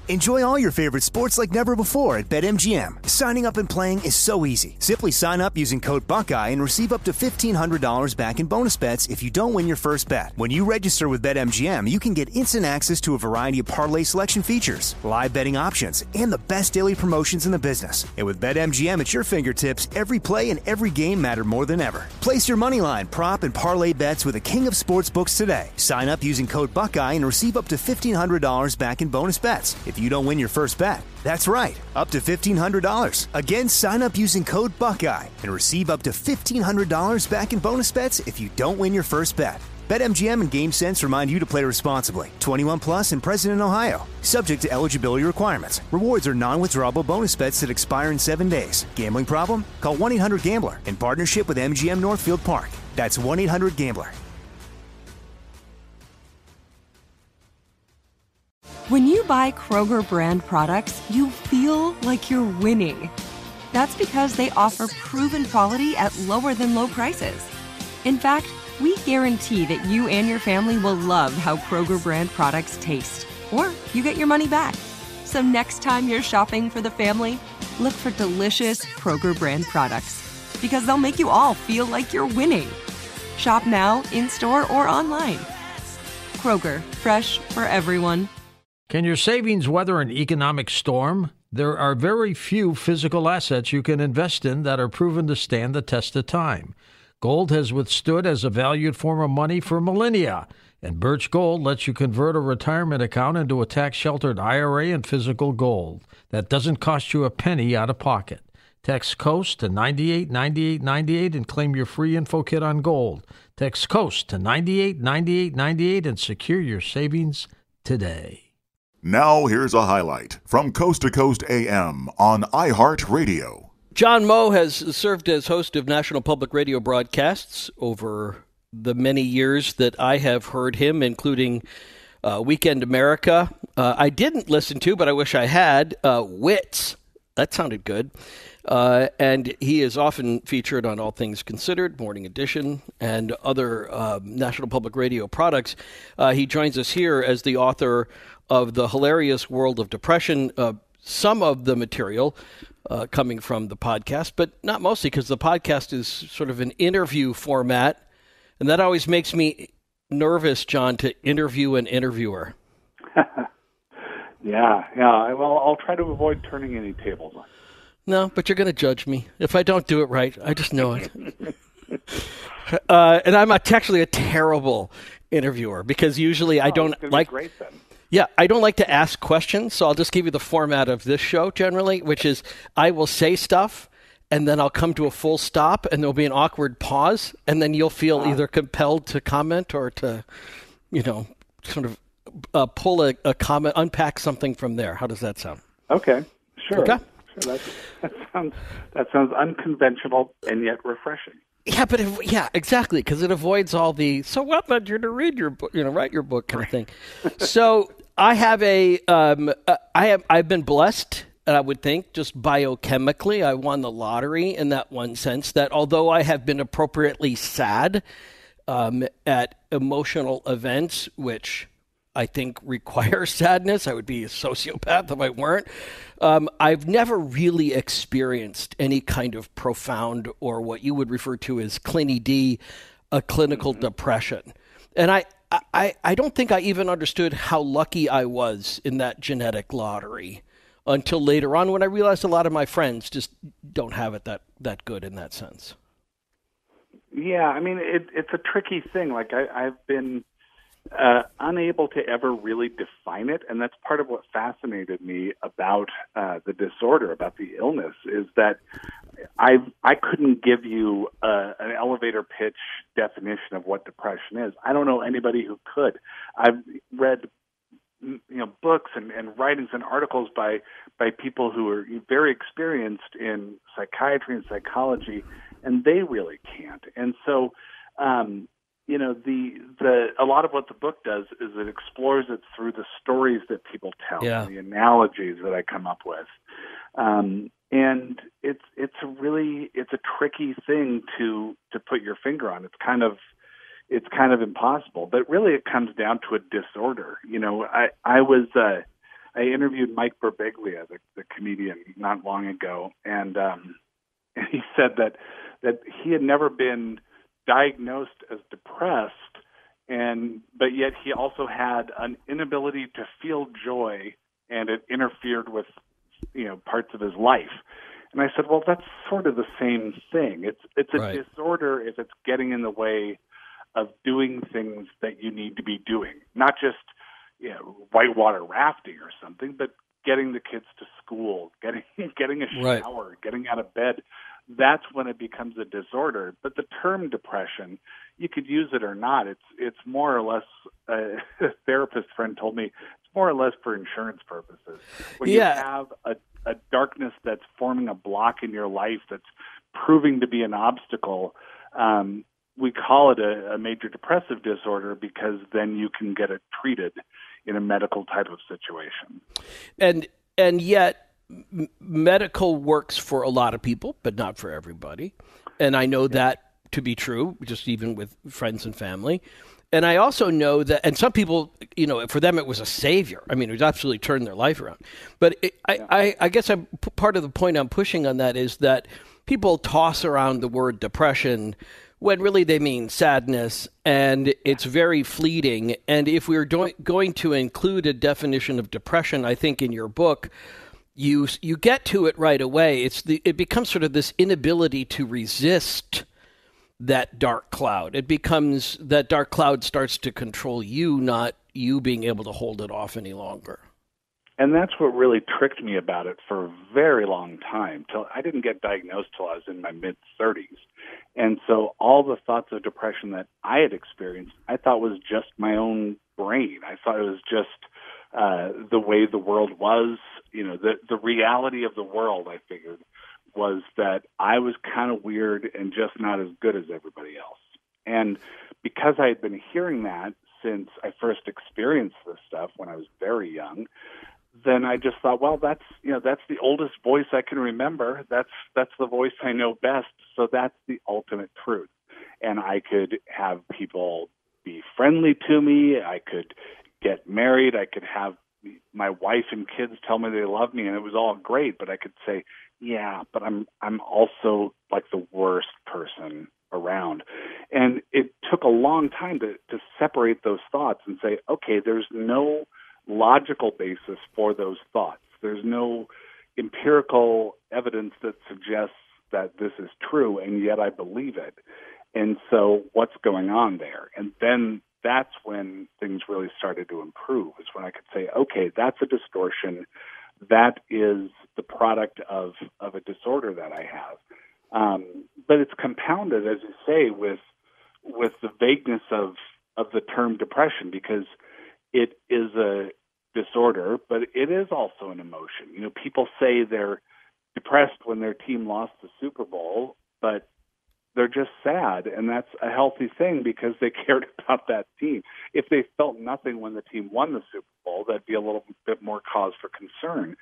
Enjoy all your favorite sports like never before at BetMGM. Signing up and playing is so easy. Simply sign up using code Buckeye and receive up to $1,500 back in bonus bets if you don't win your first bet. When you register with BetMGM, you can get instant access to a variety of parlay selection features, live betting options, and the best daily promotions in the business. And with BetMGM at your fingertips, every play and every game matter more than ever. Place your moneyline, prop, and parlay bets with the king of sportsbooks today. Sign up using code Buckeye and receive up to $1,500 back in bonus bets if you don't win your first bet. That's right, up to $1,500. Again, sign up using code Buckeye and receive up to $1,500 back in bonus bets if you don't win your first bet. BetMGM and GameSense remind you to play responsibly. 21 plus and present in Ohio. Subject to eligibility requirements. Rewards are non-withdrawable bonus bets that expire in 7 days. Gambling problem? Call 1-800-GAMBLER in partnership with MGM Northfield Park. That's 1-800-GAMBLER. When you buy Kroger brand products, you feel like you're winning. That's because they offer proven quality at lower than low prices. In fact, we guarantee that you and your family will love how Kroger brand products taste, or you get your money back. So next time you're shopping for the family, look for delicious Kroger brand products, because they'll make you all feel like you're winning. Shop now, in-store, or online. Kroger, fresh for everyone. Can your savings weather an economic storm? There are very few physical assets you can invest in that are proven to stand the test of time. Gold has withstood as a valued form of money for millennia, and Birch Gold lets you convert a retirement account into a tax-sheltered IRA and physical gold. That doesn't cost you a penny out of pocket. Text COAST to 989898 and claim your free info kit on gold. Text COAST to 989898 and secure your savings today. Now here's a highlight from Coast to Coast AM on iHeartRadio. John Moe has served as host of National Public Radio broadcasts over the many years that I have heard him, including Weekend America. I didn't listen to, but I wish I had, Wits. That sounded good. And he is often featured on All Things Considered, Morning Edition, and other National Public Radio products. He joins us here as the author of The Hilarious World of Depression, some of the material coming from the podcast, but not mostly, because the podcast is sort of an interview format, and that always makes me nervous, John, to interview an interviewer. Yeah. Well, I'll try to avoid turning any tables on. No, but you're going to judge me if I don't do it right. I just know it. And I'm actually a terrible interviewer, because usually I don't like. Great, then. Yeah, I don't like to ask questions, so I'll just give you the format of this show generally, which is I will say stuff, and then I'll come to a full stop, and there'll be an awkward pause, and then you'll feel either compelled to comment or to, sort of pull a comment, unpack something from there. How does that sound? Okay, sure. Okay. Sure, that sounds unconventional and yet refreshing. Yeah, but exactly, because it avoids all the "so what led you to read your book," write your book kind of thing. So I have I've been blessed, I would think, just biochemically. I won the lottery in that one sense, that although I have been appropriately sad at emotional events, which I think require sadness. I would be a sociopath if I weren't. I've never really experienced any kind of profound, or what you would refer to as CLINE-D, a clinical depression. And I don't think I even understood how lucky I was in that genetic lottery until later on, when I realized a lot of my friends just don't have it that good in that sense. Yeah, I mean, it's a tricky thing. Like I've been unable to ever really define it, and that's part of what fascinated me about the disorder, about the illness, is that I couldn't give you an elevator pitch definition of what depression is. I don't know anybody who could. I've read books and writings and articles by people who are very experienced in psychiatry and psychology, and they really can't. And so a lot of what the book does is it explores it through the stories that people tell, the analogies that I come up with, and it's a tricky thing to put your finger on. It's kind of impossible, but really it comes down to a disorder. I was I interviewed Mike Birbiglia, the comedian, not long ago, and he said that he had never been diagnosed as depressed, but yet he also had an inability to feel joy, and it interfered with parts of his life. And I said, well, that's sort of the same thing. It's a Right. disorder if it's getting in the way of doing things that you need to be doing, not just whitewater rafting or something, but getting the kids to school, getting a shower, Right. getting out of bed. That's when it becomes a disorder. But the term depression, you could use it or not. It's more or less, a therapist friend told me, it's more or less for insurance purposes. When you have a darkness that's forming a block in your life that's proving to be an obstacle, we call it a major depressive disorder because then you can get it treated in a medical type of situation. And yet medical works for a lot of people, but not for everybody. And I know that to be true, just even with friends and family. And I also know that, and some people, for them it was a savior. I mean, it was absolutely turned their life around. But I guess part of the point I'm pushing on that is that people toss around the word depression when really they mean sadness, and it's very fleeting. And if we're going to include a definition of depression, I think in your book, you get to it right away. It becomes sort of this inability to resist that dark cloud. It becomes that dark cloud starts to control you, not you being able to hold it off any longer. And that's what really tricked me about it for a very long time. Till I didn't get diagnosed till I was in my mid-30s. And so all the thoughts of depression that I had experienced, I thought was just my own brain. I thought it was just the way the world was. The reality of the world, I figured, was that I was kind of weird and just not as good as everybody else. And because I had been hearing that since I first experienced this stuff when I was very young, then I just thought, well, that's the oldest voice I can remember. That's the voice I know best. So that's the ultimate truth. And I could have people be friendly to me. I could get married. I could have my wife and kids tell me they love me, and it was all great. But I could say, yeah, but I'm also like the worst person around. And it took a long time to separate those thoughts and say, okay, there's no logical basis for those thoughts. There's no empirical evidence that suggests that this is true, and yet I believe it. And so what's going on there? And then that's when things really started to improve, is when I could say, okay, that's a distortion. That is the product of a disorder that I have. But it's compounded, as you say, with the vagueness of the term depression, because it is a disorder, but it is also an emotion. People say they're depressed when their team lost the Super Bowl, but they're just sad, and that's a healthy thing because they cared about that team. If they felt nothing when the team won the Super Bowl, that'd be a little bit more cause for concern.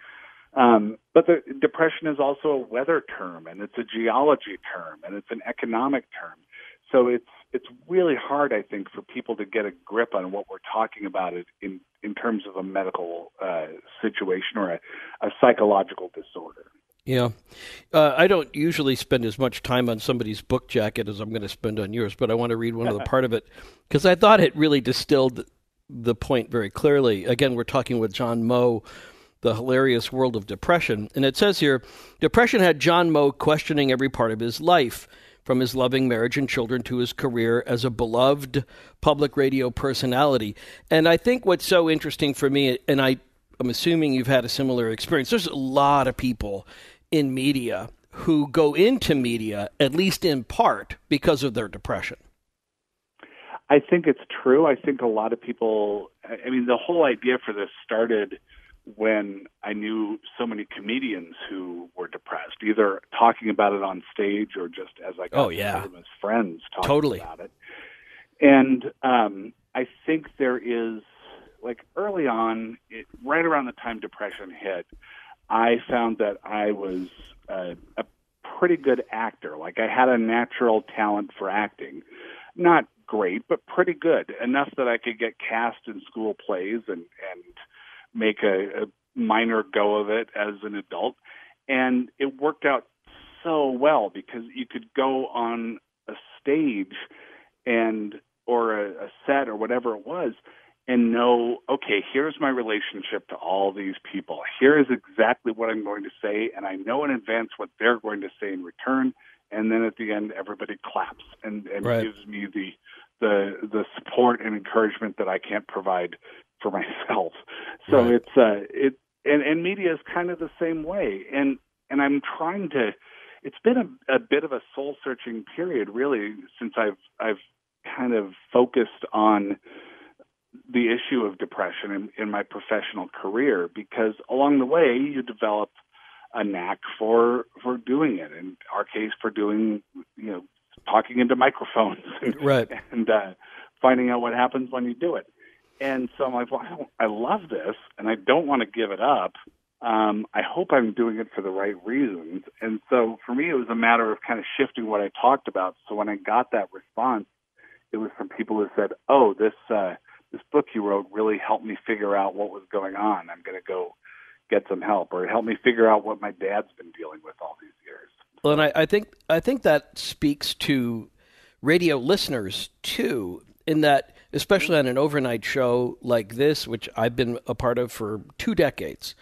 But the depression is also a weather term, and it's a geology term, and it's an economic term. So it's really hard, I think, for people to get a grip on what we're talking about in terms of a medical situation or a psychological disorder. Yeah. I don't usually spend as much time on somebody's book jacket as I'm going to spend on yours, but I want to read one of the part of it because I thought it really distilled the point very clearly. Again, we're talking with John Moe, The Hilarious World of Depression. And it says here, depression had John Moe questioning every part of his life, from his loving marriage and children to his career as a beloved public radio personality. And I think what's so interesting for me, and I'm assuming you've had a similar experience, there's a lot of people in media who go into media, at least in part, because of their depression. I think it's true. I think a lot of people, the whole idea for this started when I knew so many comedians who were depressed, either talking about it on stage or just as I got to know them as friends talking about it. And I think there is, like early on, right around the time depression hit, I found that I was a pretty good actor. Like I had a natural talent for acting. Not great, but pretty good. Enough that I could get cast in school plays and make a minor go of it as an adult. And it worked out so well because you could go on a stage or a set or whatever it was and know, okay, here's my relationship to all these people. Here is exactly what I'm going to say, and I know in advance what they're going to say in return. And then at the end, everybody claps and right. gives me the support and encouragement that I can't provide for myself. So right. And media is kind of the same way. And I'm trying to. It's been a bit of a soul searching period, really, since I've kind of focused on the issue of depression in my professional career, because along the way you develop a knack for doing it. In our case, for doing, talking into microphones right. and finding out what happens when you do it. And so I'm like, well, I love this and I don't want to give it up. I hope I'm doing it for the right reasons. And so for me, it was a matter of kind of shifting what I talked about. So when I got that response, it was from people who said, oh, this book you wrote really helped me figure out what was going on. I'm going to go get some help, or help me figure out what my dad's been dealing with all these years. Well, and I think that speaks to radio listeners too, in that, especially on an overnight show like this, which I've been a part of for 2 decades.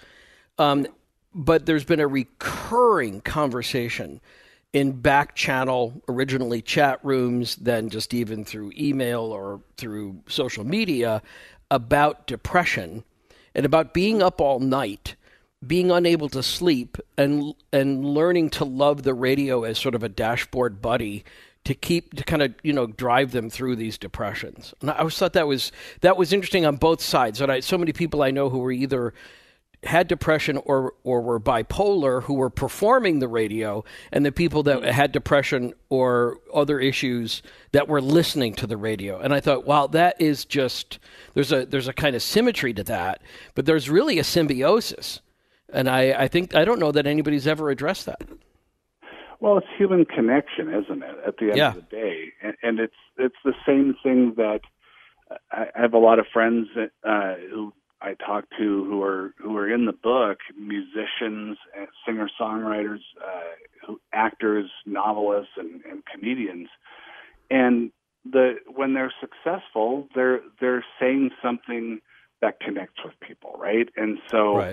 But there's been a recurring conversation in back channel, originally chat rooms, then just even through email or through social media, about depression and about being up all night, being unable to sleep, and learning to love the radio as sort of a dashboard buddy to kind of drive them through these depressions. And I always thought that was interesting on both sides. And so many people I know who were either had depression or were bipolar, who were performing the radio, and the people that had depression or other issues that were listening to the radio. And I thought, wow, that is just, there's a kind of symmetry to that, but there's really a symbiosis. And I don't know that anybody's ever addressed that. Well, it's human connection, isn't it, at the end of the day? And it's the same thing that I have a lot of friends who I talk to who are in the book, musicians, singer-songwriters, actors, novelists, and comedians. And when they're successful, they're saying something that connects with people, right? And so right.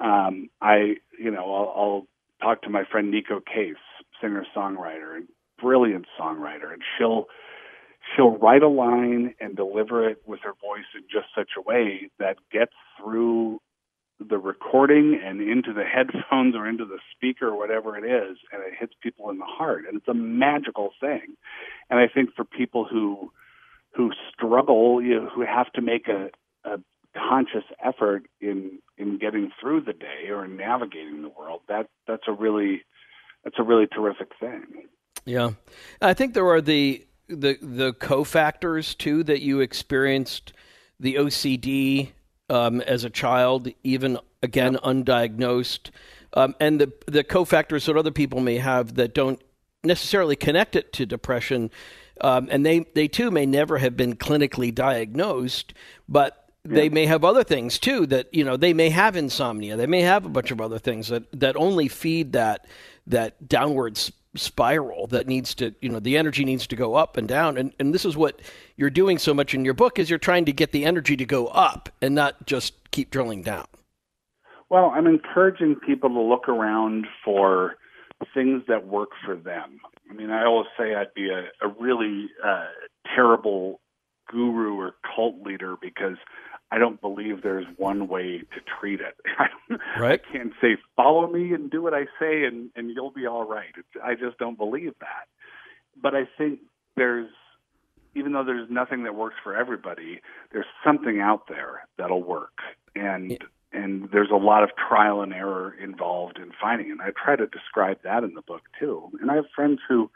I'll talk to my friend Nico Case, singer-songwriter and brilliant songwriter, and she'll write a line and deliver it with her voice in just such a way that gets through the recording and into the headphones or into the speaker or whatever it is, and it hits people in the heart. And it's a magical thing. And I think for people who struggle, who have to make a conscious effort in getting through the day or in navigating the world, that's a really terrific thing. Yeah. I think there are the cofactors too that you experienced, the OCD as a child, even again undiagnosed, and the cofactors that other people may have that don't necessarily connect it to depression, and they too may never have been clinically diagnosed, but they may have other things too that they may have insomnia, they may have a bunch of other things that only feed that downward spiral that needs to, the energy needs to go up and down. And this is what you're doing so much in your book, is you're trying to get the energy to go up and not just keep drilling down. Well, I'm encouraging people to look around for things that work for them. I mean, I always say I'd be a really terrible guru or cult leader because I don't believe there's one way to treat it. Right. I can't say, follow me and do what I say and you'll be all right. I just don't believe that. But I think even though there's nothing that works for everybody, there's something out there that'll work. And there's a lot of trial and error involved in finding it. And I try to describe that in the book too. And I have friends who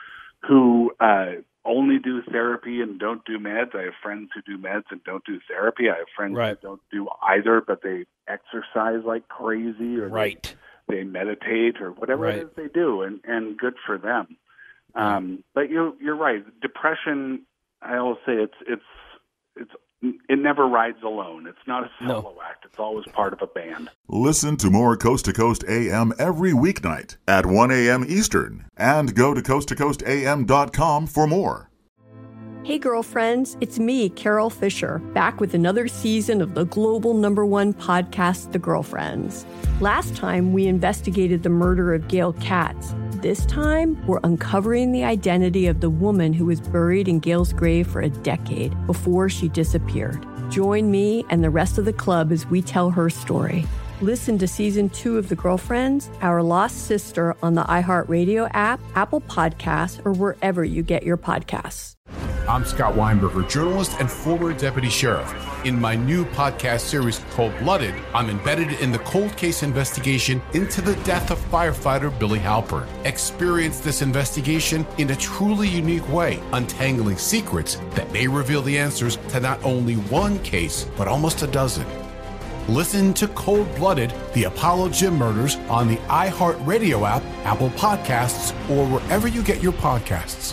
only do therapy and don't do meds. I have friends who do meds and don't do therapy. I have friends who don't do either, but they exercise like crazy, or they meditate, or whatever it is they do, and good for them. But you're right. Depression, I always say it's it never rides alone. It's not a solo act. It's always part of a band. Listen to more Coast to Coast AM every weeknight at 1 a.m. Eastern, and go to coasttocoastam.com for more. Hey girlfriends, it's me, Carol Fisher, back with another season of the global #1 podcast, The Girlfriends. Last time, we investigated the murder of Gail Katz. This time, we're uncovering the identity of the woman who was buried in Gail's grave for a decade before she disappeared. Join me and the rest of the club as we tell her story. Listen to Season 2 of The Girlfriends, Our Lost Sister on the iHeartRadio app, Apple Podcasts, or wherever you get your podcasts. I'm Scott Weinberger, journalist and former deputy sheriff. In my new podcast series, Cold Blooded, I'm embedded in the cold case investigation into the death of firefighter Billy Halpern. Experience this investigation in a truly unique way, untangling secrets that may reveal the answers to not only one case, but almost a dozen. Listen to Cold Blooded, The Apollo Gym Murders on the iHeartRadio app, Apple Podcasts, or wherever you get your podcasts.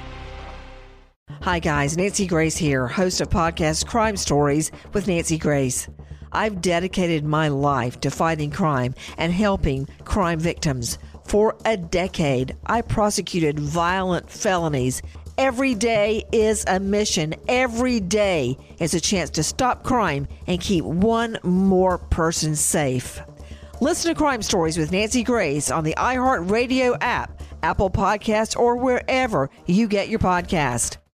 Hi guys, Nancy Grace here, host of podcast Crime Stories with Nancy Grace. I've dedicated my life to fighting crime and helping crime victims. For a decade, I prosecuted violent felonies. Every day is a mission. Every day is a chance to stop crime and keep one more person safe. Listen to Crime Stories with Nancy Grace on the iHeartRadio app, Apple Podcasts, or wherever you get your podcast.